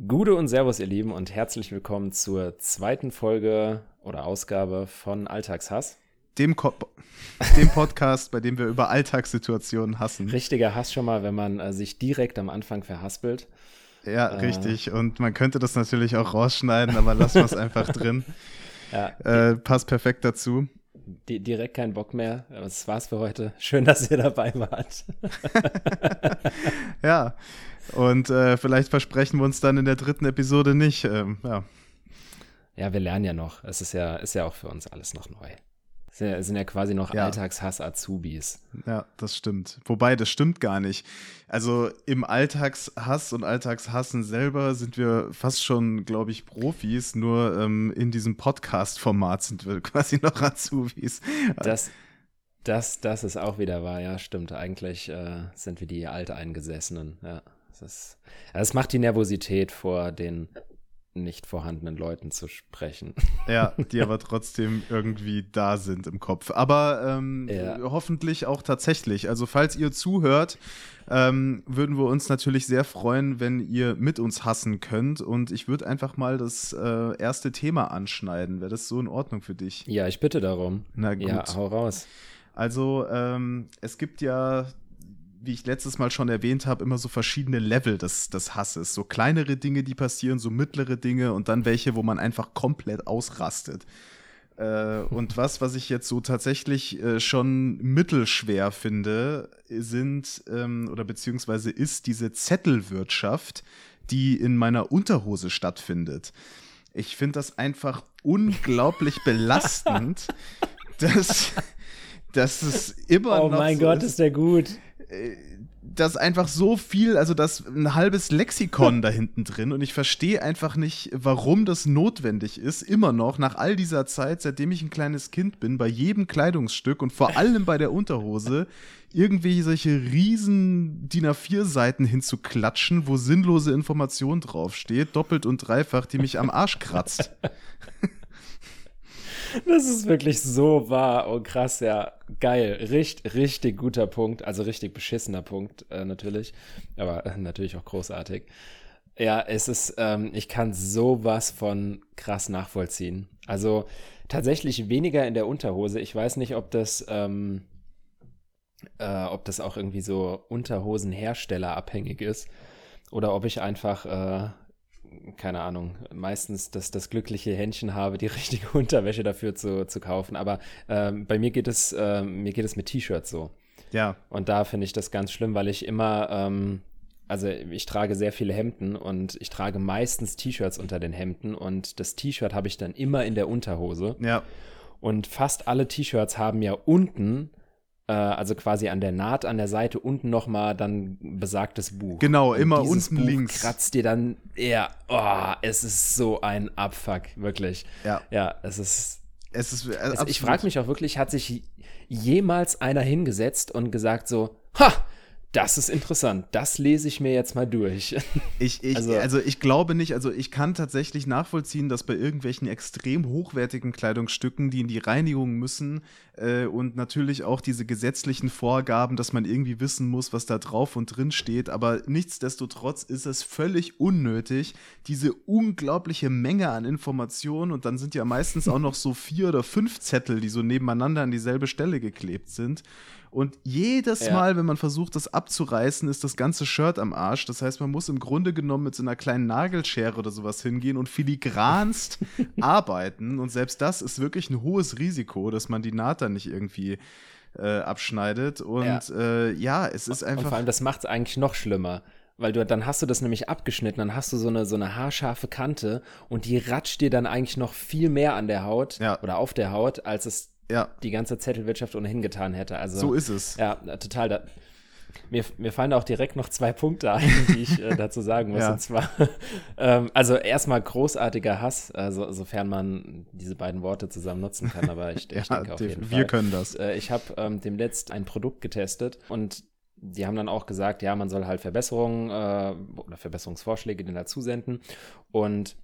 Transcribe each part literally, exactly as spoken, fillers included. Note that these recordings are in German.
Gude und Servus, ihr Lieben, und herzlich willkommen zur zweiten Folge oder Ausgabe von Alltagshass. Dem, Ko- dem Podcast, bei dem wir über Alltagssituationen hassen. Richtiger Hass schon mal, wenn man äh, sich direkt am Anfang verhaspelt. Ja, äh, richtig. Und man könnte das natürlich auch rausschneiden, aber lassen wir es einfach drin. Ja, äh, passt perfekt dazu. Die, direkt keinen Bock mehr. Das war's für heute. Schön, dass ihr dabei wart. Ja, und äh, vielleicht versprechen wir uns dann in der dritten Episode nicht. Ähm, ja. ja, wir lernen ja noch. Es ist ja, ist ja auch für uns alles noch neu. Es sind ja, es sind ja quasi noch Ja. Alltagshass-Azubis. Ja, das stimmt. Wobei, das stimmt gar nicht. Also im Alltagshass und Alltagshassen selber sind wir fast schon, glaube ich, Profis. Nur ähm, in diesem Podcast-Format sind wir quasi noch Azubis. Das, das, das ist auch wieder wahr, ja, stimmt. Eigentlich äh, sind wir die Alteingesessenen. Ja, das ist, das macht die Nervosität vor den nicht vorhandenen Leuten zu sprechen. Ja, die aber trotzdem irgendwie da sind im Kopf. Aber ähm, Ja. hoffentlich auch tatsächlich. Also falls ihr zuhört, ähm, würden wir uns natürlich sehr freuen, wenn ihr mit uns hassen könnt. Und ich würde einfach mal das äh, erste Thema anschneiden. Wäre das so in Ordnung für dich? Ja, ich bitte darum. Na gut. Ja, hau raus. Also ähm, es gibt ja, wie ich letztes Mal schon erwähnt habe, immer so verschiedene Level des, des Hasses. So kleinere Dinge, die passieren, so mittlere Dinge und dann welche, wo man einfach komplett ausrastet. Äh, und was, was ich jetzt so tatsächlich äh, schon mittelschwer finde, sind ähm, oder beziehungsweise ist diese Zettelwirtschaft, die in meiner Unterhose stattfindet. Ich finde das einfach unglaublich belastend, dass, dass es immer Oh noch mein so Gott, ist, ist der gut. dass einfach so viel, also das ein halbes Lexikon da hinten drin und ich verstehe einfach nicht, warum das notwendig ist, immer noch nach all dieser Zeit, seitdem ich ein kleines Kind bin, bei jedem Kleidungsstück und vor allem bei der Unterhose irgendwie solche riesen D I N A vier Seiten hinzuklatschen, wo sinnlose Information draufsteht, doppelt und dreifach, die mich am Arsch kratzt. Das ist wirklich so wahr. Oh, krass, ja. Geil. Richt, richtig guter Punkt. Also richtig beschissener Punkt, äh, natürlich. Aber äh, natürlich auch großartig. Ja, es ist, ähm, ich kann sowas von krass nachvollziehen. Also tatsächlich weniger in der Unterhose. Ich weiß nicht, ob das, ähm, äh, ob das auch irgendwie so Unterhosenherstellerabhängig ist. Oder ob ich einfach, äh, keine Ahnung, meistens das, das glückliche Händchen habe, die richtige Unterwäsche dafür zu, zu kaufen. Aber ähm, bei mir geht es, äh, mir geht es mit T-Shirts so. Ja. Und da finde ich das ganz schlimm, weil ich immer, ähm, also ich trage sehr viele Hemden und ich trage meistens T-Shirts unter den Hemden und das T-Shirt habe ich dann immer in der Unterhose. Ja. Und fast alle T-Shirts haben ja unten, äh, also quasi an der Naht an der Seite unten nochmal dann besagtes Buch. Genau, Und immer dieses unten Buch links. kratzt dir dann, ja, oh, es ist so ein Abfuck, wirklich. Ja. Ja, es ist, Es ist, äh, also ich absolut. frage mich auch wirklich, hat sich jemals einer hingesetzt und gesagt so, ha, das ist interessant, das lese ich mir jetzt mal durch. Ich, ich, Also- also, ich glaube nicht, also ich kann tatsächlich nachvollziehen, dass bei irgendwelchen extrem hochwertigen Kleidungsstücken, die in die Reinigung müssen äh, und natürlich auch diese gesetzlichen Vorgaben, dass man irgendwie wissen muss, was da drauf und drin steht, aber nichtsdestotrotz ist es völlig unnötig, diese unglaubliche Menge an Informationen und dann sind ja meistens auch noch so vier oder fünf Zettel, die so nebeneinander an dieselbe Stelle geklebt sind. Und jedes Ja. Mal, wenn man versucht, das abzureißen, ist das ganze Shirt am Arsch. Das heißt, man muss im Grunde genommen mit so einer kleinen Nagelschere oder sowas hingehen und filigranst arbeiten. Und selbst das ist wirklich ein hohes Risiko, dass man die Naht dann nicht irgendwie äh, abschneidet. Und Ja. ja, äh, ja es ist Und einfach. vor allem, das macht es eigentlich noch schlimmer. Weil du, dann hast du das nämlich abgeschnitten, dann hast du so eine, so eine haarscharfe Kante und die ratscht dir dann eigentlich noch viel mehr an der Haut Ja. oder auf der Haut, als es Ja, die ganze Zettelwirtschaft ohnehin getan hätte. Also, so ist es. Ja, total. Da, mir, mir fallen da auch direkt noch zwei Punkte ein, die ich äh, dazu sagen muss. Ja. Und zwar, ähm, also erstmal großartiger Hass, also, sofern man diese beiden Worte zusammen nutzen kann, aber ich, ich Ja, denke auf def- jeden wir Fall. können das. Äh, ich habe ähm, demnächst ein Produkt getestet und die haben dann auch gesagt, ja, man soll halt Verbesserungen äh, oder Verbesserungsvorschläge denen dazu senden. Und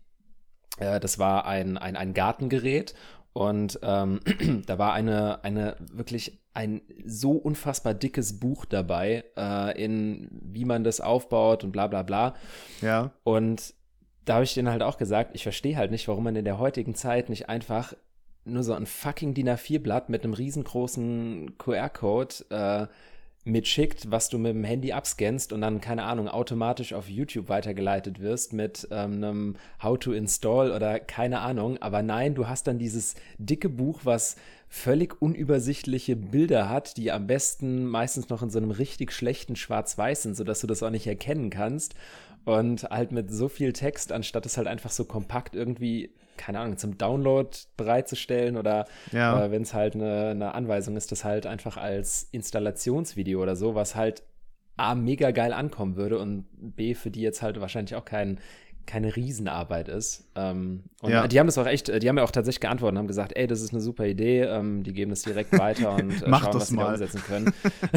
äh, das war ein, ein, ein Gartengerät. Und ähm, da war eine, eine wirklich ein so unfassbar dickes Buch dabei, äh, in wie man das aufbaut und bla bla bla. Ja. Und da habe ich denen halt auch gesagt, ich verstehe halt nicht, warum man in der heutigen Zeit nicht einfach nur so ein fucking D I N A vier Blatt mit einem riesengroßen Q R-Code äh, mitschickt, was du mit dem Handy abscannst und dann, keine Ahnung, automatisch auf YouTube weitergeleitet wirst mit ähm, einem How to Install oder keine Ahnung. Aber nein, du hast dann dieses dicke Buch, was völlig unübersichtliche Bilder hat, die am besten meistens noch in so einem richtig schlechten Schwarz-Weiß sind, sodass du das auch nicht erkennen kannst. Und halt mit so viel Text, anstatt es halt einfach so kompakt irgendwie, keine Ahnung, zum Download bereitzustellen oder Ja. äh, wenn es halt eine, eine Anweisung ist, das halt einfach als Installationsvideo oder so, was halt A, mega geil ankommen würde und B, für die jetzt halt wahrscheinlich auch kein, keine Riesenarbeit ist. Ähm, und Ja. die haben das auch echt, die haben ja auch tatsächlich geantwortet und haben gesagt, ey, das ist eine super Idee, ähm, die geben das direkt weiter und äh, Mach schauen, das was sie da mal. umsetzen können.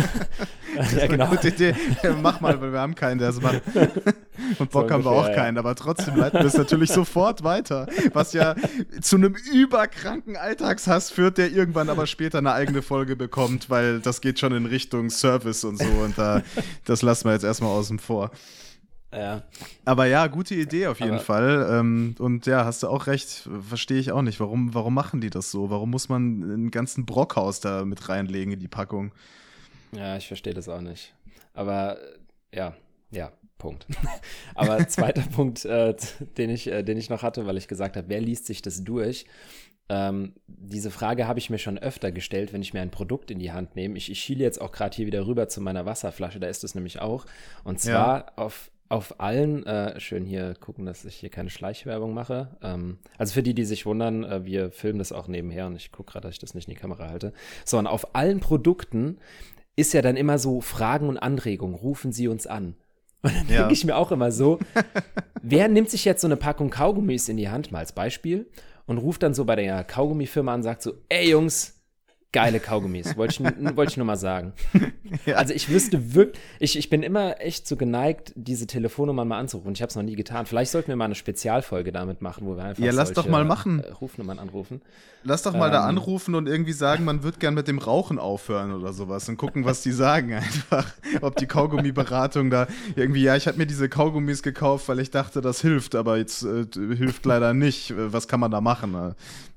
Ja, genau. Gute Idee. Mach mal, weil wir haben keinen, der es macht. Und Bock So haben wir auch ungefähr, ja. keinen, aber trotzdem leiten wir es natürlich sofort weiter. Was ja zu einem überkranken Alltagshass führt, der irgendwann aber später eine eigene Folge bekommt, weil das geht schon in Richtung Service und so und da, das lassen wir jetzt erstmal außen vor. Ja. Aber ja, gute Idee auf jeden Aber- Fall. Ähm, und ja, hast du auch recht, verstehe ich auch nicht. Warum, warum machen die das so? Warum muss man einen ganzen Brockhaus da mit reinlegen in die Packung? Ja, ich verstehe das auch nicht. Aber äh, ja, ja, Punkt. Aber zweiter Punkt, äh, den ich, äh, den ich noch hatte, weil ich gesagt habe, wer liest sich das durch? Ähm, diese Frage habe ich mir schon öfter gestellt, wenn ich mir ein Produkt in die Hand nehme. Ich, ich schiele jetzt auch gerade hier wieder rüber zu meiner Wasserflasche, da ist es nämlich auch. Und zwar Ja. auf, auf allen, äh, schön hier gucken, dass ich hier keine Schleichwerbung mache. Ähm, also für die, die sich wundern, äh, wir filmen das auch nebenher und ich gucke gerade, dass ich das nicht in die Kamera halte. So, und auf allen Produkten ist ja dann immer so Fragen und Anregungen, rufen Sie uns an. Und dann Ja. denke ich mir auch immer so, wer nimmt sich jetzt so eine Packung Kaugummis in die Hand, mal als Beispiel, und ruft dann so bei der Kaugummifirma an und sagt so, ey Jungs, geile Kaugummis, wollte ich, n- wollte ich nur mal sagen. Ja. Also ich wüsste wirklich, ich, ich bin immer echt so geneigt, diese Telefonnummern mal anzurufen. Ich habe es noch nie getan. Vielleicht sollten wir mal eine Spezialfolge damit machen, wo wir einfach Ja, lass solche, doch mal machen. äh, Rufnummern anrufen. Lass doch mal da Ähm. anrufen und irgendwie sagen, man wird gern mit dem Rauchen aufhören oder sowas und gucken, was die sagen einfach. Ob die Kaugummiberatung da irgendwie, ja, ich habe mir diese Kaugummis gekauft, weil ich dachte, das hilft, aber jetzt äh, hilft leider nicht. Äh, Was kann man da machen? Ne?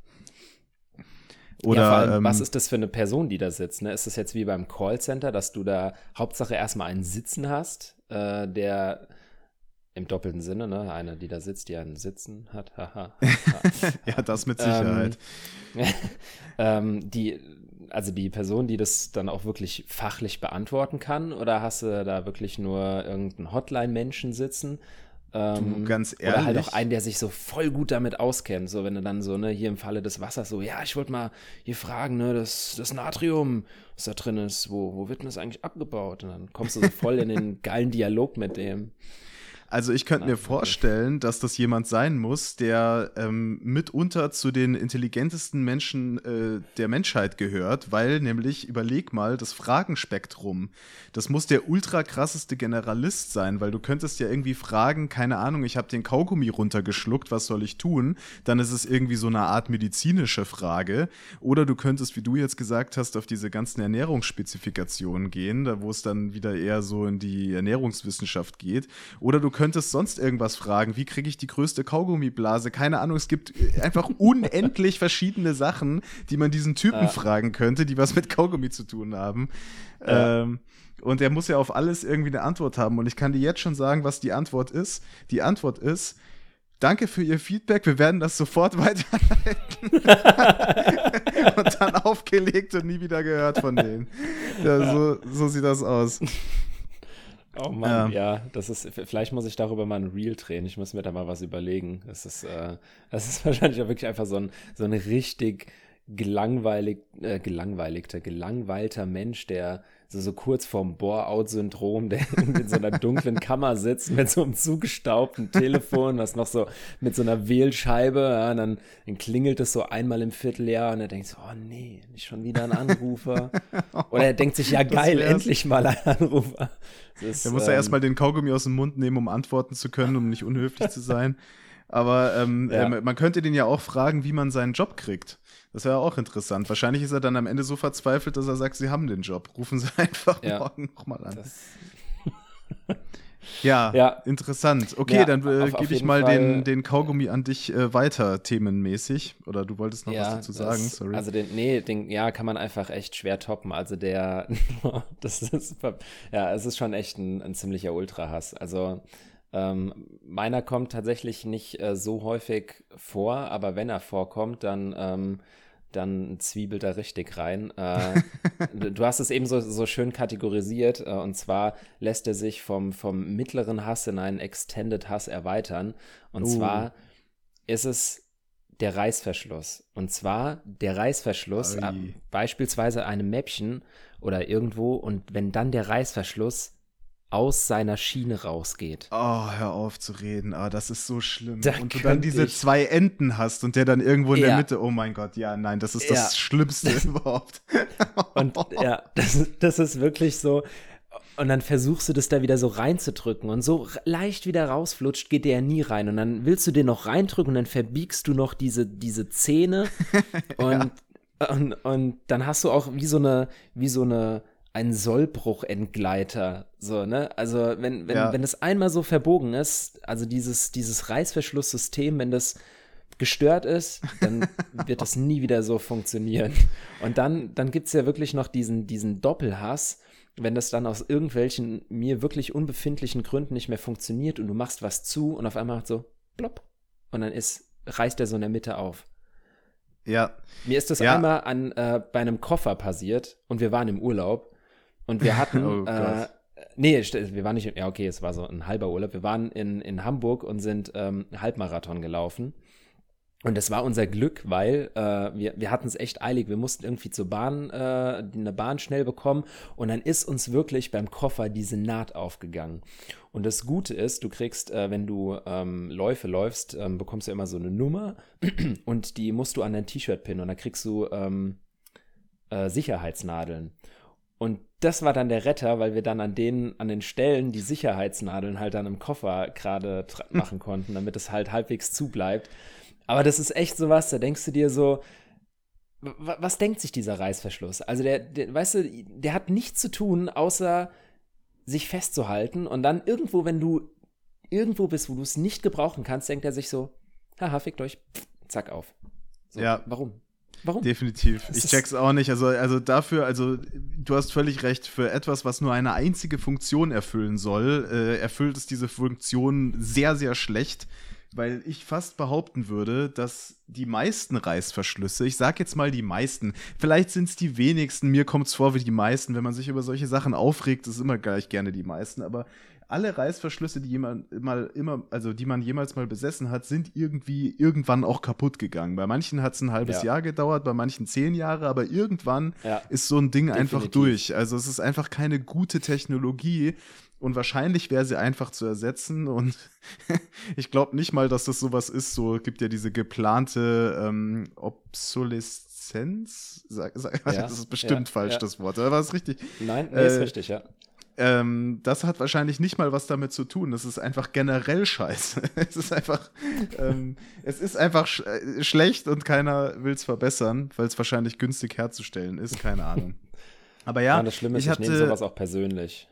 Oder, ja, vor allem, ähm, was ist das für eine Person, die da sitzt? Ne? Ist das jetzt wie beim Callcenter, dass du da Hauptsache erstmal einen Sitzen hast, äh, der im doppelten Sinne, ne? Eine, die da sitzt, die einen Sitzen hat. Haha. ja, das mit Sicherheit. Ähm, ähm, die, also die Person, die das dann auch wirklich fachlich beantworten kann, oder hast du da wirklich nur irgendeinen Hotline-Menschen sitzen? Ähm, Du, ganz Oder halt ehrlich? auch einen, der sich so voll gut damit auskennt. So, wenn du dann so, ne, hier im Falle des Wassers so, ja, ich wollte mal hier fragen, ne, das, das Natrium, was da drin ist, wo, wo wird denn das eigentlich abgebaut? Und dann kommst du so voll in den geilen Dialog mit dem. Also ich könnte Ah, mir okay. vorstellen, dass das jemand sein muss, der ähm, mitunter zu den intelligentesten Menschen äh, der Menschheit gehört, weil nämlich, überleg mal, das Fragenspektrum, das muss der ultra krasseste Generalist sein, weil du könntest ja irgendwie fragen, keine Ahnung, ich habe den Kaugummi runtergeschluckt, was soll ich tun? Dann ist es irgendwie so eine Art medizinische Frage. Oder du könntest, wie du jetzt gesagt hast, auf diese ganzen Ernährungsspezifikationen gehen, da wo es dann wieder eher so in die Ernährungswissenschaft geht. Oder du könntest sonst irgendwas fragen. Wie kriege ich die größte Kaugummiblase? Keine Ahnung, es gibt äh, einfach unendlich verschiedene Sachen, die man diesen Typen Ja. fragen könnte, die was mit Kaugummi zu tun haben. Ja. Ähm, und er muss ja auf alles irgendwie eine Antwort haben. Und ich kann dir jetzt schon sagen, was die Antwort ist. Die Antwort ist: Danke für Ihr Feedback, wir werden das sofort weiterleiten. Und dann aufgelegt und nie wieder gehört von denen. Ja, so, so sieht das aus. Oh Mann, ja. das ist, vielleicht muss ich darüber mal ein Reel drehen. Ich muss mir da mal was überlegen. Das ist, äh, das ist wahrscheinlich auch wirklich einfach so ein, so ein richtig gelangweilig, äh, gelangweiligter, gelangweilter Mensch, der so, so kurz vorm Bore-out-Syndrom, der in so einer dunklen Kammer sitzt mit so einem zugestaubten Telefon, was noch so mit so einer Wählscheibe, ja, und dann, dann klingelt es so einmal im Vierteljahr und er denkt so, oh nee, nicht schon wieder ein Anrufer. Oder er denkt sich, ja geil, wär's. endlich mal ein Anrufer. Das ist, Der muss ja ähm, erstmal den Kaugummi aus dem Mund nehmen, um antworten zu können, um nicht unhöflich zu sein. Aber ähm, Ja. äh, man könnte den ja auch fragen, wie man seinen Job kriegt. Das wäre auch interessant. Wahrscheinlich ist er dann am Ende so verzweifelt, dass er sagt, sie haben den Job. Rufen Sie einfach Ja. morgen nochmal an. Das, Ja, Ja. interessant. Okay, Ja, dann äh, auf- auf gebe ich jeden mal Fall- den, den Kaugummi an dich äh, weiter, themenmäßig. Oder du wolltest noch was dazu sagen, das, sorry. Also den, nee, den, ja, kann man einfach echt schwer toppen. Also der, das ist, ja, es ist schon echt ein, ein ziemlicher Ultrahass. Also ähm, meiner kommt tatsächlich nicht äh, so häufig vor, aber wenn er vorkommt, dann, ähm, dann zwiebelt er richtig rein. Äh, du du hast es eben so, so schön kategorisiert, äh, und zwar lässt er sich vom, vom mittleren Hass in einen Extended Hass erweitern. Und Oh. zwar ist es der Reißverschluss. Und zwar der Reißverschluss, Ei. ab, beispielsweise einem Mäppchen oder irgendwo, und wenn dann der Reißverschluss aus seiner Schiene rausgeht. Oh, hör auf zu reden. Ah, das ist so schlimm. Da und du dann könnte diese ich- zwei Enden hast und der dann irgendwo in der Ja. Mitte, oh mein Gott, ja, nein, das ist Ja. das Schlimmste überhaupt. Und ja, das, das ist wirklich so. Und dann versuchst du das da wieder so reinzudrücken und so r- leicht wieder rausflutscht, geht der ja nie rein. Und dann willst du den noch reindrücken und dann verbiegst du noch diese, diese Zähne und, und, und dann hast du auch wie so eine, wie so eine, ein Sollbruchentgleiter, so, ne? Also wenn, wenn, Ja. wenn das einmal so verbogen ist, also dieses, dieses Reißverschlusssystem, wenn das gestört ist, dann wird das nie wieder so funktionieren. Und dann, dann gibt es ja wirklich noch diesen, diesen Doppelhass, wenn das dann aus irgendwelchen mir wirklich unbefindlichen Gründen nicht mehr funktioniert und du machst was zu und auf einmal macht so plopp und dann ist, reißt er so in der Mitte auf. Ja, Mir ist das Ja. einmal an, äh, bei einem Koffer passiert und wir waren im Urlaub und wir hatten, Oh äh, Gott. nee, st- wir waren nicht, im- ja okay, es war so ein halber Urlaub, wir waren in, in Hamburg und sind ähm, Halbmarathon gelaufen. Und das war unser Glück, weil äh, wir, wir hatten es echt eilig. Wir mussten irgendwie zur Bahn, äh, eine Bahn schnell bekommen. Und dann ist uns wirklich beim Koffer diese Naht aufgegangen. Und das Gute ist, du kriegst, äh, wenn du ähm, Läufe läufst, ähm, bekommst du immer so eine Nummer. Und die musst du an dein T-Shirt pinnen. Und dann kriegst du ähm, äh, Sicherheitsnadeln. Und das war dann der Retter, weil wir dann an den, an den Stellen die Sicherheitsnadeln halt dann im Koffer gerade tra- machen konnten, damit es halt halbwegs zubleibt. Aber das ist echt sowas, da denkst du dir so, w- was denkt sich dieser Reißverschluss? Also der, der, weißt du, der hat nichts zu tun, außer sich festzuhalten und dann irgendwo, wenn du irgendwo bist, wo du es nicht gebrauchen kannst, denkt er sich so, haha, fickt euch, pff, zack, auf. So, Ja. Warum? Warum? definitiv. Das Ich ist- check's auch nicht. Also, also dafür, also du hast völlig recht, für etwas, was nur eine einzige Funktion erfüllen soll, äh, erfüllt es diese Funktion sehr, sehr schlecht. Weil ich fast behaupten würde, dass die meisten Reißverschlüsse, ich sag jetzt mal die meisten, vielleicht sind es die wenigsten, mir kommt es vor wie die meisten, wenn man sich über solche Sachen aufregt, ist immer gleich gerne die meisten, aber alle Reißverschlüsse, die jemand mal immer, also die man jemals mal besessen hat, sind irgendwie irgendwann auch kaputt gegangen. Bei manchen hat es ein halbes Ja. Jahr gedauert, bei manchen zehn Jahre, aber irgendwann Ja. ist so ein Ding einfach Definitiv. durch. Also es ist einfach keine gute Technologie. Und wahrscheinlich wäre sie einfach zu ersetzen. Und ich glaube nicht mal, dass das sowas ist. So gibt ja diese geplante ähm, Obsoleszenz. Sag, sag, Ja, das ist bestimmt ja, falsch, ja. das Wort. Aber war es richtig? Nein, nee, ist Äh, richtig, ja. Ähm, das hat wahrscheinlich nicht mal was damit zu tun. Das ist einfach generell scheiße. Es ist einfach, ähm, es ist einfach sch äh, schlecht und keiner will es verbessern, weil es wahrscheinlich günstig herzustellen ist. Keine Ahnung. Aber ja, Ja, und das Schlimme ist, ich ich, nehme hatte, sowas auch persönlich.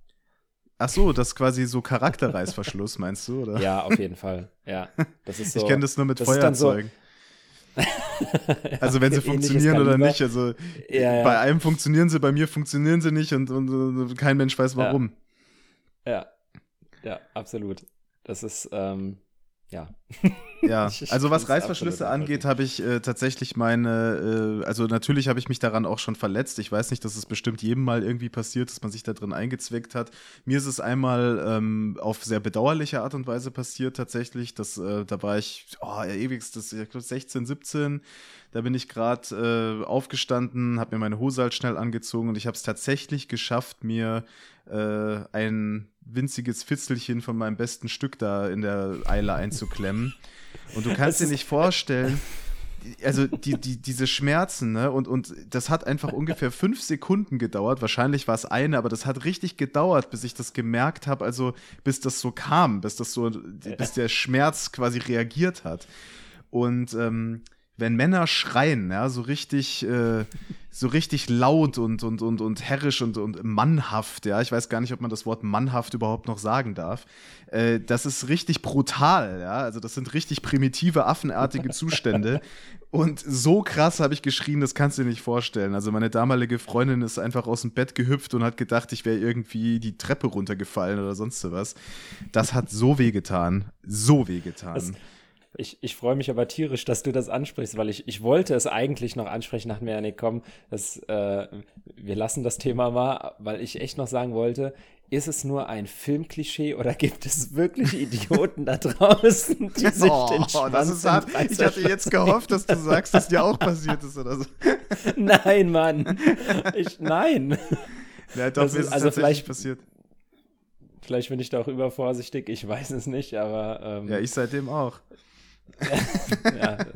ach so, das ist quasi so Charakterreißverschluss, meinst du, oder? Ja, auf jeden Fall. Ja, das ist so. Ich kenne das nur mit das ist dann so- Feuerzeugen. Also wenn sie ähnliches funktionieren oder Kaliber. nicht. Also Ja, ja. bei einem funktionieren sie, bei mir funktionieren sie nicht und, und, und kein Mensch weiß warum. Ja, ja, absolut. Das ist, ähm, ja. Ja, Ich also was kann's Reißverschlüsse absolut angeht, habe ich äh, tatsächlich meine, äh, also natürlich habe ich mich daran auch schon verletzt. Ich weiß nicht, dass es bestimmt jedem mal irgendwie passiert, dass man sich da drin eingezwickt hat. Mir ist es einmal ähm, auf sehr bedauerliche Art und Weise passiert tatsächlich. Das, äh, da war ich, oh, ja, ewigstes, ich glaube sechzehn, siebzehn. Da bin ich gerade äh, aufgestanden, habe mir meine Hose halt schnell angezogen und ich habe es tatsächlich geschafft, mir äh, ein winziges Fitzelchen von meinem besten Stück da in der Eile einzuklemmen. Und du kannst Das dir ist- nicht vorstellen, also die, die, diese Schmerzen, ne? Und, und das hat einfach ungefähr fünf Sekunden gedauert. Wahrscheinlich war es eine, aber das hat richtig gedauert, bis ich das gemerkt habe, also bis das so kam, bis das so, bis der Schmerz quasi reagiert hat. Und ähm, wenn Männer schreien, ja, so richtig, äh, so richtig laut und, und, und, und herrisch und, und mannhaft, ja, ich weiß gar nicht, ob man das Wort mannhaft überhaupt noch sagen darf, äh, das ist richtig brutal, ja, also das sind richtig primitive, affenartige Zustände und so krass habe ich geschrien, das kannst du dir nicht vorstellen. Also meine damalige Freundin ist einfach aus dem Bett gehüpft und hat gedacht, ich wäre irgendwie die Treppe runtergefallen oder sonst was. Das hat so wehgetan, so wehgetan. Das Ich, ich freue mich aber tierisch, dass du das ansprichst, weil ich, ich wollte es eigentlich noch ansprechen, dachte mir, ja, nee, komm, das, äh, wir lassen das Thema mal, weil ich echt noch sagen wollte, ist es nur ein Filmklischee oder gibt es wirklich Idioten da draußen, die sich oh, den Schwanz das ist hart. Ich hatte jetzt gehofft, dass du sagst, dass dir auch passiert ist oder so. Nein, Mann. Ich, nein. Ja, doch, Das mir ist- ist es also tatsächlich vielleicht- passiert. Vielleicht bin ich da auch übervorsichtig, ich weiß es nicht, aber ähm, Ja, ich seitdem auch. ja, das,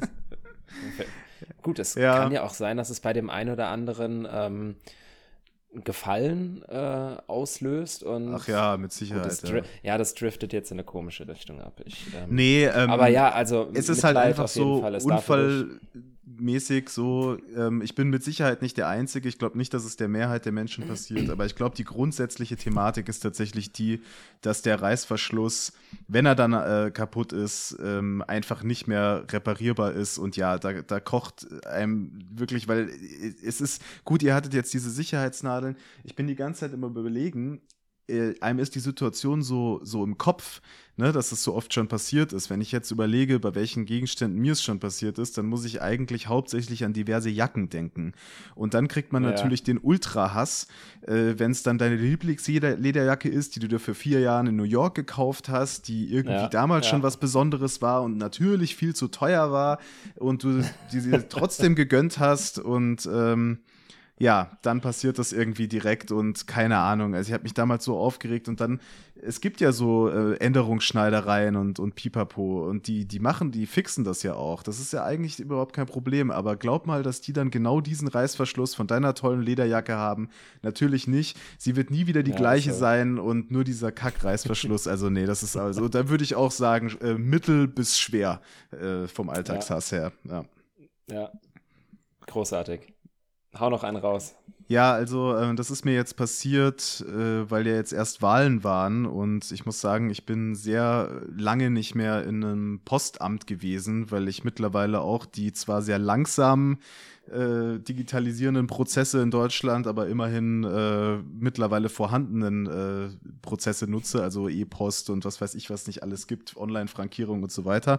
gut, es Ja. kann ja auch sein, dass es bei dem einen oder anderen ähm, Gefallen äh, auslöst und Ach ja, mit gut, Sicherheit. das ja. dri- ja, das driftet jetzt in eine komische Richtung ab. Ich, ähm, Nee, ähm, aber ja, also es ist halt Mitleid einfach auf jeden so Fall. Es darf ruhig- unfallmäßig so, ähm, ich bin mit Sicherheit nicht der Einzige, ich glaube nicht, dass es der Mehrheit der Menschen passiert, aber ich glaube, die grundsätzliche Thematik ist tatsächlich die, dass der Reißverschluss, wenn er dann äh, kaputt ist, ähm, einfach nicht mehr reparierbar ist und ja, da, da kocht einem wirklich, weil es ist, gut, ihr hattet jetzt diese Sicherheitsnadeln, ich bin die ganze Zeit immer überlegen, äh, einem ist die Situation so, so im Kopf, ne, dass es so oft schon passiert ist. Wenn ich jetzt überlege, bei welchen Gegenständen mir es schon passiert ist, dann muss ich eigentlich hauptsächlich an diverse Jacken denken. Und dann kriegt man Ja. natürlich den Ultra-Hass, äh, wenn es dann deine Lieblingslederjacke ist, die du dir für vier Jahre in New York gekauft hast, die irgendwie Ja, damals ja. schon was Besonderes war und natürlich viel zu teuer war und du die sie trotzdem gegönnt hast und ähm, ja, dann passiert das irgendwie direkt und keine Ahnung. Also ich habe mich damals so aufgeregt und dann, es gibt ja so äh, Änderungsschneidereien und, und Pipapo und die, die machen, die fixen das ja auch. Das ist ja eigentlich überhaupt kein Problem, aber glaub mal, dass die dann genau diesen Reißverschluss von deiner tollen Lederjacke haben. Natürlich nicht. Sie wird nie wieder die Ja, gleiche so. sein und nur dieser Kack-Reißverschluss. Also nee, das ist also, da würde ich auch sagen, äh, mittel bis schwer äh, vom Alltagshass her. Ja. Ja, großartig. Hau noch einen raus. Ja, also äh, das ist mir jetzt passiert, äh, weil ja jetzt erst Wahlen waren und ich muss sagen, ich bin sehr lange nicht mehr in einem Postamt gewesen, weil ich mittlerweile auch die zwar sehr langsamen äh, digitalisierenden Prozesse in Deutschland, aber immerhin äh, mittlerweile vorhandenen äh, Prozesse nutze, also E-Post und was weiß ich, was nicht alles gibt, Online-Frankierung und so weiter.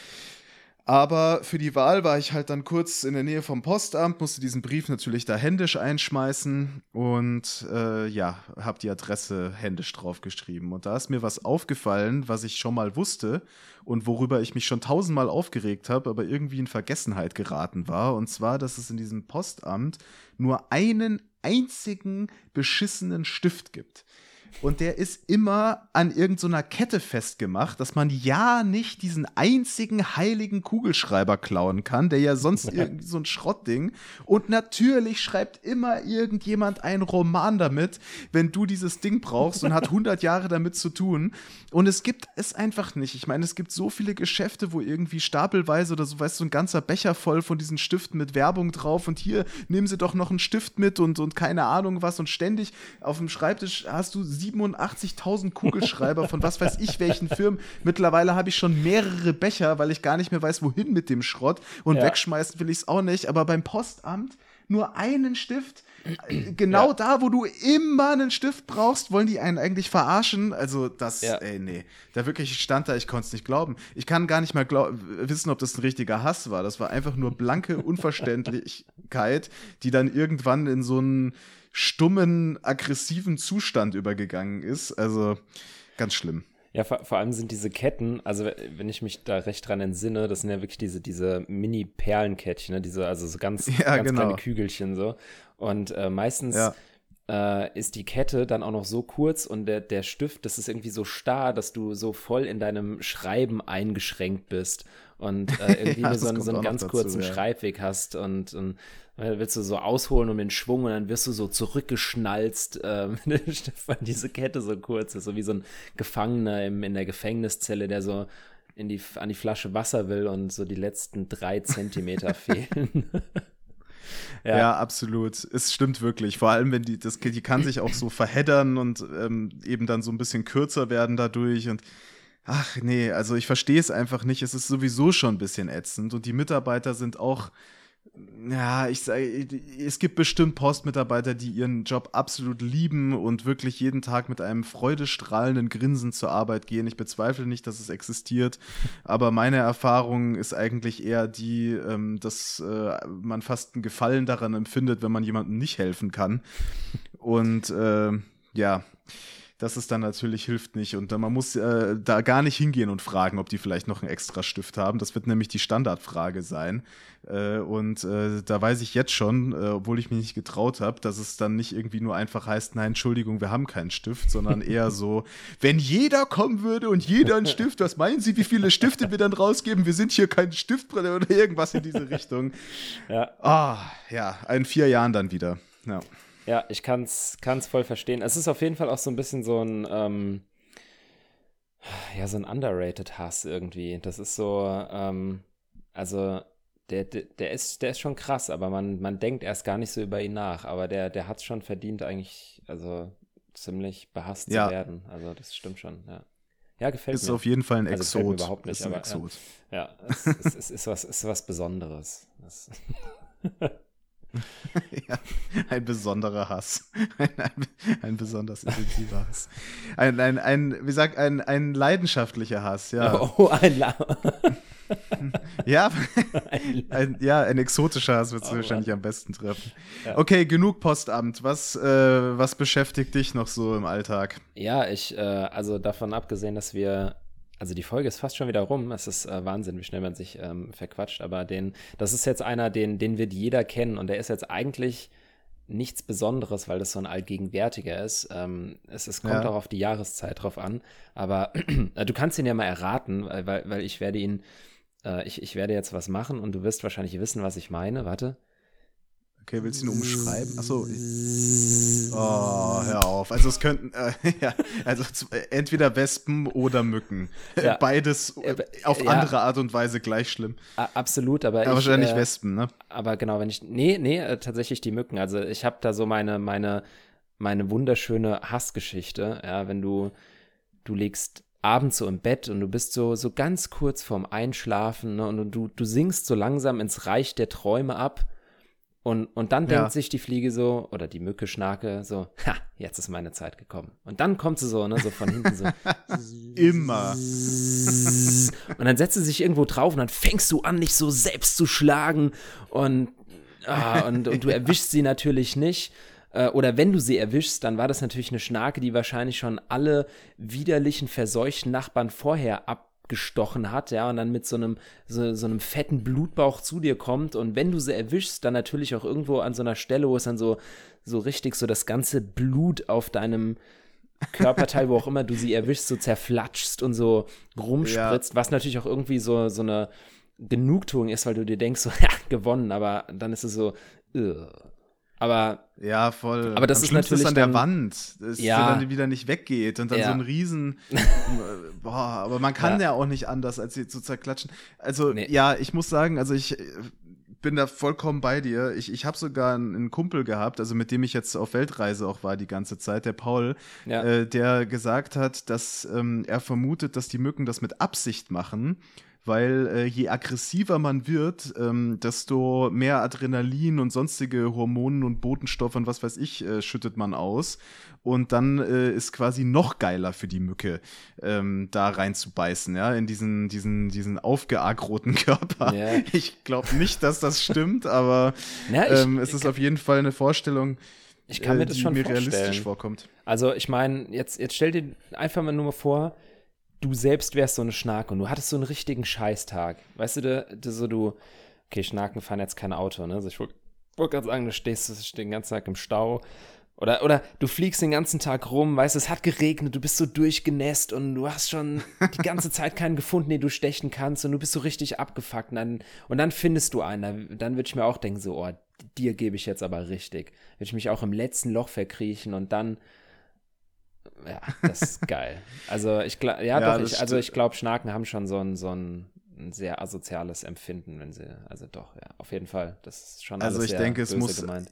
Aber für die Wahl war ich halt dann kurz in der Nähe vom Postamt, musste diesen Brief natürlich da händisch einschmeißen und äh, ja, habe die Adresse händisch draufgeschrieben. Und da ist mir was aufgefallen, was ich schon mal wusste und worüber ich mich schon tausendmal aufgeregt habe, aber irgendwie in Vergessenheit geraten war. Und zwar, dass es in diesem Postamt nur einen einzigen beschissenen Stift gibt. Und der ist immer an irgendeiner Kette festgemacht, dass man ja nicht diesen einzigen heiligen Kugelschreiber klauen kann, der ja sonst irgendwie so ein Schrottding. Und natürlich schreibt immer irgendjemand einen Roman damit, wenn du dieses Ding brauchst und hat hundert Jahre damit zu tun. Und es gibt es einfach nicht. Ich meine, es gibt so viele Geschäfte, wo irgendwie stapelweise oder so, weißt du, so ein ganzer Becher voll von diesen Stiften mit Werbung drauf und hier, nehmen Sie doch noch einen Stift mit und, und keine Ahnung was und ständig auf dem Schreibtisch hast du siebenundachtzigtausend Kugelschreiber von was weiß ich welchen Firmen. Mittlerweile habe ich schon mehrere Becher, weil ich gar nicht mehr weiß, wohin mit dem Schrott und Ja. wegschmeißen will ich es auch nicht, aber beim Postamt nur einen Stift. Genau Ja. da, wo du immer einen Stift brauchst, wollen die einen eigentlich verarschen. Also das, Ja. ey, nee. Da wirklich, ich stand da, ich konnte es nicht glauben. Ich kann gar nicht mal glaub, wissen, ob das ein richtiger Hass war. Das war einfach nur blanke Unverständlichkeit, die dann irgendwann in so einen stummen, aggressiven Zustand übergegangen ist. Also ganz schlimm. Ja, vor, vor allem sind diese Ketten, also wenn ich mich da recht dran entsinne, das sind ja wirklich diese, diese Mini-Perlenkettchen, ne? Diese, also so ganz, Ja, ganz genau. kleine Kügelchen so. Und äh, meistens Ja. äh, ist die Kette dann auch noch so kurz und der, der Stift, das ist irgendwie so starr, dass du so voll in deinem Schreiben eingeschränkt bist und äh, irgendwie Ja, nur das so, einen- kommt so einen auch noch ganz dazu, kurzen ja. Schreibweg hast und, und dann willst du so ausholen um den Schwung und dann wirst du so zurückgeschnalzt, ähm, weil diese Kette so kurz ist, so wie so ein Gefangener im, in der Gefängniszelle, der so in die, an die Flasche Wasser will und so die letzten drei Zentimeter fehlen. Ja. ja, absolut. Es stimmt wirklich. Vor allem, wenn die, das, die kann sich auch so verheddern und ähm, eben dann so ein bisschen kürzer werden dadurch. Und ach nee, also ich verstehe es einfach nicht. Es ist sowieso schon ein bisschen ätzend. Und die Mitarbeiter sind auch, ja, ich sage, es gibt bestimmt Postmitarbeiter, die ihren Job absolut lieben und wirklich jeden Tag mit einem freudestrahlenden Grinsen zur Arbeit gehen. Ich bezweifle nicht, dass es existiert, aber meine Erfahrung ist eigentlich eher die, ähm, dass äh, man fast einen Gefallen daran empfindet, wenn man jemandem nicht helfen kann. Und äh, ja, das ist dann natürlich hilft nicht. Und man muss äh, da gar nicht hingehen und fragen, ob die vielleicht noch einen extra Stift haben. Das wird nämlich die Standardfrage sein. Äh, und äh, da weiß ich jetzt schon, äh, obwohl ich mich nicht getraut habe, dass es dann nicht irgendwie nur einfach heißt, nein, Entschuldigung, wir haben keinen Stift, sondern eher so, wenn jeder kommen würde und jeder einen Stift, was meinen Sie, wie viele Stifte wir dann rausgeben? Wir sind hier kein Stiftbrille oder irgendwas in diese Richtung. Ja. Ah, ja, in vier Jahren dann wieder. Ja. Ja, ich kann's, kann's voll verstehen. Es ist auf jeden Fall auch so ein bisschen so ein, ähm, ja, so ein underrated Hass irgendwie. Das ist so, ähm, also der, der, der ist, der ist schon krass, aber man, man denkt erst gar nicht so über ihn nach. Aber der, der hat's schon verdient, eigentlich, also ziemlich behasst ja. zu werden. Also das stimmt schon, ja. Ja, gefällt ist mir. Ist auf jeden Fall ein also Exot. Gefällt mir überhaupt nicht, ist ein aber Exot. ja, ja es, es, es ist, was, ist was Besonderes. Das ja, ein besonderer Hass. Ein, ein, ein besonders intensiver Hass. Ein, ein, ein, wie sagt, ein, ein leidenschaftlicher Hass, ja. Oh, ein La ja, ein, ja, ein exotischer Hass wird es oh, wahrscheinlich Mann. am besten treffen. Ja. Okay, genug Postamt. Was, äh, was beschäftigt dich noch so im Alltag? Ja, ich, äh, also davon abgesehen, dass wir Also die Folge ist fast schon wieder rum. Es ist äh, Wahnsinn, wie schnell man sich ähm, verquatscht. Aber den, das ist jetzt einer, den, den wird jeder kennen. Und der ist jetzt eigentlich nichts Besonderes, weil das so ein allgegenwärtiger ist. Ähm, es, es kommt Ja. auch auf die Jahreszeit drauf an. Aber du kannst ihn ja mal erraten, weil, weil, weil ich werde ihn, äh, ich, ich werde jetzt was machen und du wirst wahrscheinlich wissen, was ich meine. Warte. Okay, willst du ihn umschreiben? Achso. Oh, hör auf. Also es könnten, äh, ja, also z- entweder Wespen oder Mücken. Ja. Beides äh, auf Ja. andere Art und Weise gleich schlimm. A- absolut, aber Ja, ich, wahrscheinlich äh, Wespen, ne? Aber genau, wenn ich, nee, nee, äh, tatsächlich die Mücken. Also ich habe da so meine, meine, meine wunderschöne Hassgeschichte, ja, wenn du, du liegst abends so im Bett und du bist so, so ganz kurz vorm Einschlafen, ne, und du, du sinkst so langsam ins Reich der Träume ab und, und dann Ja. denkt sich die Fliege so, oder die Mücke Schnake so, ha, jetzt ist meine Zeit gekommen. Und dann kommt sie so, ne, so von hinten so. Immer. Und dann setzt sie sich irgendwo drauf und dann fängst du an, dich so selbst zu schlagen und, ah, und, und du erwischst sie natürlich nicht. Äh, Oder wenn du sie erwischst, dann war das natürlich eine Schnake, die wahrscheinlich schon alle widerlichen, verseuchten Nachbarn vorher abgestochen hat, ja, und dann mit so einem, so, so einem fetten Blutbauch zu dir kommt. Und wenn du sie erwischst, dann natürlich auch irgendwo an so einer Stelle, wo es dann so, so richtig so das ganze Blut auf deinem Körperteil, wo auch immer du sie erwischst, so zerflatschst und so rumspritzt, was natürlich auch irgendwie so, so eine Genugtuung ist, weil du dir denkst, so, ja, gewonnen, aber dann ist es so, ugh. Aber Ja, voll. Aber das Am ist schlimmsten natürlich an der dann- Wand, dass Ja. sie dann wieder nicht weggeht und dann Ja. so ein Riesen. Boah, aber man kann ja. Ja. auch nicht anders, als sie zu zerklatschen. Also, Nee. ja, ich muss sagen, also ich äh, bin da vollkommen bei dir. Ich, ich habe sogar einen, einen Kumpel gehabt, also mit dem ich jetzt auf Weltreise auch war die ganze Zeit, der Paul, Ja. äh, der gesagt hat, dass ähm, er vermutet, dass die Mücken das mit Absicht machen. Weil äh, je aggressiver man wird, ähm, desto mehr Adrenalin und sonstige Hormone und Botenstoffe und was weiß ich äh, schüttet man aus. Und dann äh, ist quasi noch geiler für die Mücke, ähm, da reinzubeißen, ja, in diesen, diesen, diesen aufgeagroten Körper. Ja. Ich glaube nicht, dass das stimmt, aber Na, ich- ähm, es ist auf jeden Fall eine Vorstellung, Ich kann mir äh, das die schon mir vorstellen. realistisch vorkommt. Also ich meine, jetzt, jetzt stell dir einfach mal nur mal vor, du selbst wärst so eine Schnake und du hattest so einen richtigen Scheißtag. Weißt du, du, du so du, okay, Schnaken fahren jetzt kein Auto, ne? Also ich wollte wollt gerade sagen, du stehst, du stehst den ganzen Tag im Stau. Oder, oder du fliegst den ganzen Tag rum, weißt du, es hat geregnet, du bist so durchgenässt und du hast schon die ganze Zeit keinen gefunden, den du stechen kannst und du bist so richtig abgefuckt. Und dann, und dann findest du einen, dann, dann würde ich mir auch denken, so, oh, dir gebe ich jetzt aber richtig. Würde ich mich auch im letzten Loch verkriechen und dann Ja, das ist geil. Also ich glaube, ja, Ja, doch, das ich, also sti- ich glaube, Schnaken haben schon so ein, so ein, ein sehr asoziales Empfinden, wenn sie, also doch, ja, auf jeden Fall. Das ist schon Also alles ich sehr denke, es böse muss, gemeint.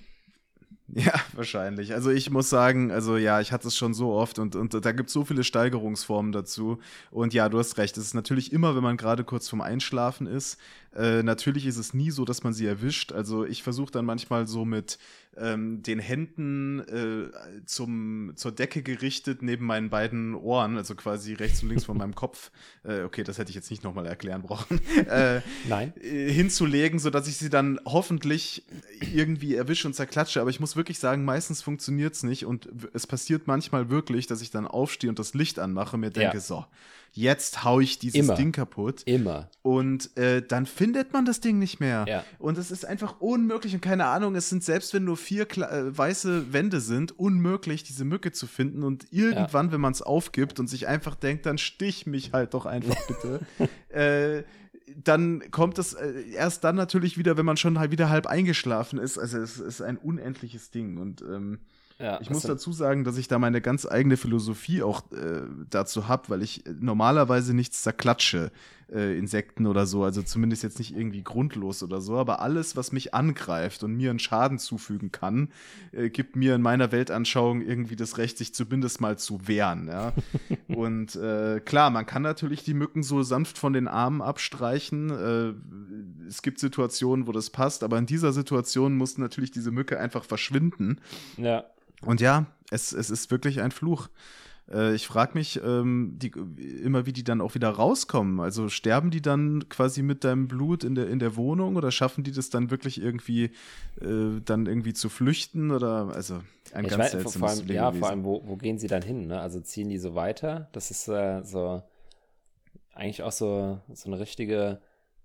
ja, wahrscheinlich. Also ich muss sagen, also ja, ich hatte es schon so oft und, und da gibt es so viele Steigerungsformen dazu. Und ja, du hast recht, es ist natürlich immer, wenn man gerade kurz vorm Einschlafen ist, äh, natürlich ist es nie so, dass man sie erwischt. Also ich versuche dann manchmal so mit ähm, den Händen äh, zum, zur Decke gerichtet neben meinen beiden Ohren, also quasi rechts und links von meinem Kopf, äh, okay, das hätte ich jetzt nicht nochmal erklären brauchen, äh, Nein? äh, hinzulegen, sodass ich sie dann hoffentlich irgendwie erwische und zerklatsche. Aber ich muss wirklich sagen, meistens funktioniert es nicht und w- es passiert manchmal wirklich, dass ich dann aufstehe und das Licht anmache und mir denke, Ja. so, jetzt hau ich dieses Immer. Ding kaputt. Immer. Und äh, dann findet man das Ding nicht mehr. Ja. Und es ist einfach unmöglich. Und keine Ahnung, es sind, selbst wenn nur vier kle- äh, weiße Wände sind, unmöglich, diese Mücke zu finden. Und irgendwann, wenn man es aufgibt und sich einfach denkt, dann stich mich halt doch einfach bitte. äh, dann kommt es äh, erst dann natürlich wieder, wenn man schon halt wieder halb eingeschlafen ist. Also es ist ein unendliches Ding. Und ähm, Ja, ich das muss sind- dazu sagen, dass ich da meine ganz eigene Philosophie auch äh, dazu habe, weil ich äh, normalerweise nichts zerklatsche, äh, Insekten oder so, also zumindest jetzt nicht irgendwie grundlos oder so, aber alles, was mich angreift und mir einen Schaden zufügen kann, äh, gibt mir in meiner Weltanschauung irgendwie das Recht, sich zumindest mal zu wehren, ja. Und äh, klar, man kann natürlich die Mücken so sanft von den Armen abstreichen. Äh, es gibt Situationen, wo das passt, aber in dieser Situation muss natürlich diese Mücke einfach verschwinden. ja. Und ja, es, es ist wirklich ein Fluch. Äh, ich frage mich ähm, die, immer, wie die dann auch wieder rauskommen. Also sterben die dann quasi mit deinem Blut in der, in der Wohnung oder schaffen die das dann wirklich irgendwie äh, dann irgendwie zu flüchten? Oder also ein Ich ganz weiß, vor, seltsames vor allem, ja, vor Lebewesen. allem, wo, wo gehen sie dann hin? Ne? Also ziehen die so weiter? Das ist äh, so eigentlich auch so, so eine richtige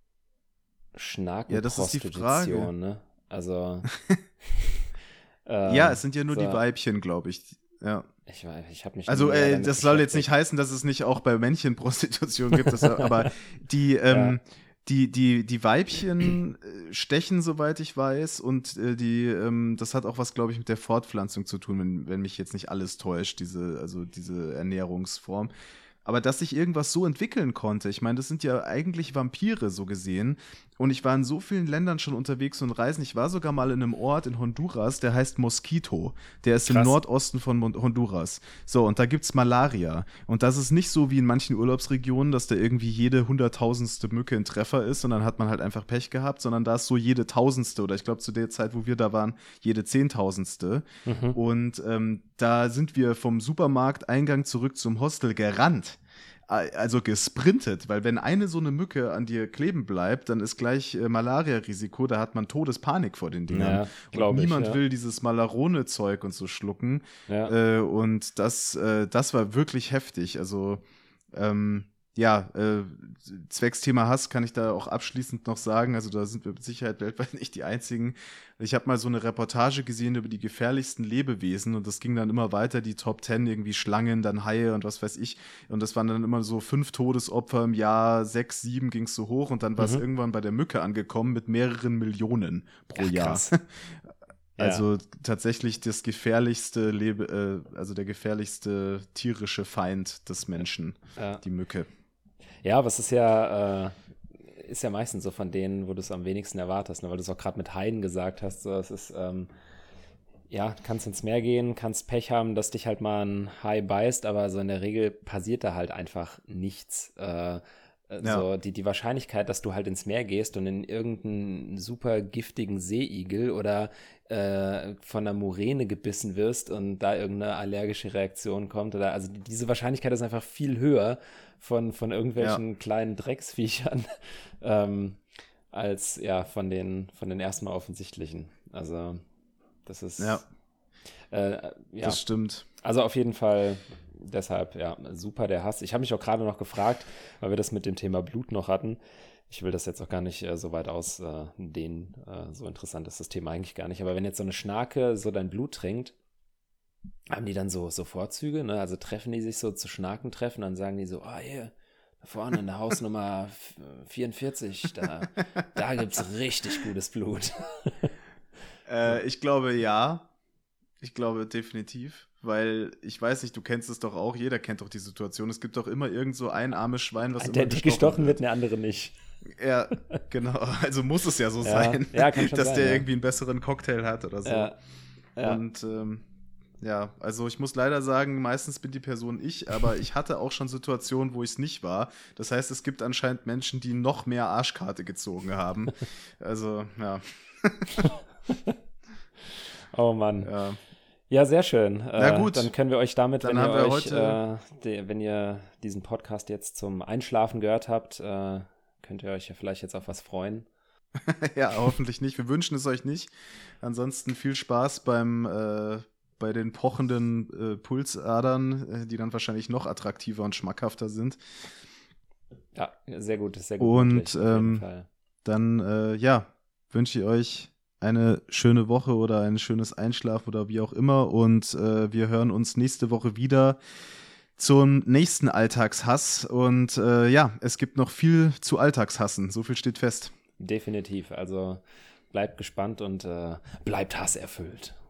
Ja, das ist die Schnakenprostitution, Frage. ne? Also ähm, Ja, es sind ja nur so, die Weibchen, glaube ich. Ja. Ich, weiß- ich habe mich Also, nie näher äh, damit das soll jetzt nicht beschäftigt. heißen, dass es nicht auch bei Männchen Prostitution gibt, das, aber die, ähm, die, die, die Weibchen äh, stechen, soweit ich weiß, und äh, die, ähm, das hat auch was, glaube ich, mit der Fortpflanzung zu tun, wenn, wenn mich jetzt nicht alles täuscht, diese, also diese Ernährungsform. Aber dass sich irgendwas so entwickeln konnte, ich meine, das sind ja eigentlich Vampire so gesehen. Und ich war in so vielen Ländern schon unterwegs und reisen. Ich war sogar mal in einem Ort in Honduras, der heißt Mosquito. Der ist im Krass. Nordosten von Mon- Honduras. So, und da gibt's Malaria. Und das ist nicht so wie in manchen Urlaubsregionen, dass da irgendwie jede hunderttausendste Mücke ein Treffer ist und dann hat man halt einfach Pech gehabt, sondern da ist so jede tausendste oder ich glaube zu der Zeit, wo wir da waren, jede zehntausendste. Mhm. Und ähm, da sind wir vom Supermarkteingang zurück zum Hostel gerannt. Also gesprintet, weil wenn eine so eine Mücke an dir kleben bleibt, dann ist gleich äh, Malaria-Risiko, da hat man Todespanik vor den Dingern. Ja, und glaub ich, niemand ja. will dieses Malarone-Zeug und so schlucken. Ja. Äh, und das, äh, das war wirklich heftig. Also, ähm, ja, äh, zwecks Thema Hass kann ich da auch abschließend noch sagen, also da sind wir mit Sicherheit weltweit nicht die Einzigen. Ich habe mal so eine Reportage gesehen über die gefährlichsten Lebewesen und das ging dann immer weiter, die Top Ten, irgendwie Schlangen, dann Haie und was weiß ich. Und das waren dann immer so fünf Todesopfer im Jahr, sechs, sieben ging es so hoch und dann war es Mhm. irgendwann bei der Mücke angekommen mit mehreren Millionen pro Ach, Jahr. krass. Also tatsächlich das gefährlichste Lebe, äh, also der gefährlichste tierische Feind des Menschen, Ja. die Mücke. Ja, aber es ist ja, äh, ist ja meistens so von denen, wo du es am wenigsten erwartest, ne? Weil du es auch gerade mit Haien gesagt hast. So, es ist, ähm, ja, kannst ins Meer gehen, kannst Pech haben, dass dich halt mal ein Hai beißt, aber so in der Regel passiert da halt einfach nichts. Äh, äh, Ja. So die, die Wahrscheinlichkeit, dass du halt ins Meer gehst und in irgendeinen super giftigen Seeigel oder äh, von einer Muräne gebissen wirst und da irgendeine allergische Reaktion kommt, oder also die- diese Wahrscheinlichkeit ist einfach viel höher von, von irgendwelchen kleinen Drecksviechern ähm, als ja von den von den erstmal offensichtlichen. Also das ist Ja, äh, ja, das stimmt. also auf jeden Fall deshalb, ja, super der Hass. Ich habe mich auch gerade noch gefragt, weil wir das mit dem Thema Blut noch hatten. Ich will das jetzt auch gar nicht äh, so weit ausdehnen. Äh, so interessant ist das Thema eigentlich gar nicht. Aber wenn jetzt so eine Schnake so dein Blut trinkt, haben die dann so, so Vorzüge? Ne? Also treffen die sich so zu Schnakentreffen, dann sagen die so, ah, hier, da vorne in der Hausnummer vierundvierzig, da, da gibt es richtig gutes Blut. Äh, ich glaube ja. Ich glaube definitiv. weil ich weiß nicht, du kennst es doch auch, jeder kennt doch die Situation. Es gibt doch immer irgend so ein armes Schwein, was der, immer gestochen, gestochen wird, der andere nicht. Ja, genau. Also muss es ja so ja. sein, ja, kann schon dass sein, der ja. irgendwie einen besseren Cocktail hat oder so. Ja. Ja. Und ähm, ja, also ich muss leider sagen, meistens bin die Person ich, aber ich hatte auch schon Situationen, wo ich es nicht war. Das heißt, es gibt anscheinend Menschen, die noch mehr Arschkarte gezogen haben. Also, ja. Oh Mann. Ja. Ja, sehr schön. Na gut. Äh, dann können wir euch damit, dann wenn haben ihr wir euch, heute äh, de, wenn ihr diesen Podcast jetzt zum Einschlafen gehört habt, äh, könnt ihr euch ja vielleicht jetzt auf was freuen. Ja, hoffentlich nicht. Wir wünschen es euch nicht. Ansonsten viel Spaß beim äh, bei den pochenden äh, Pulsadern, äh, die dann wahrscheinlich noch attraktiver und schmackhafter sind. Ja, sehr gut, sehr gut. Und möglich, auf jeden ähm, Fall. dann, äh, ja, wünsche ich euch eine schöne Woche oder ein schönes Einschlafen oder wie auch immer. Und äh, wir hören uns nächste Woche wieder zum nächsten Alltagshass. Und äh, ja, es gibt noch viel zu Alltagshassen. So viel steht fest. Definitiv. Also bleibt gespannt und äh, bleibt hasserfüllt.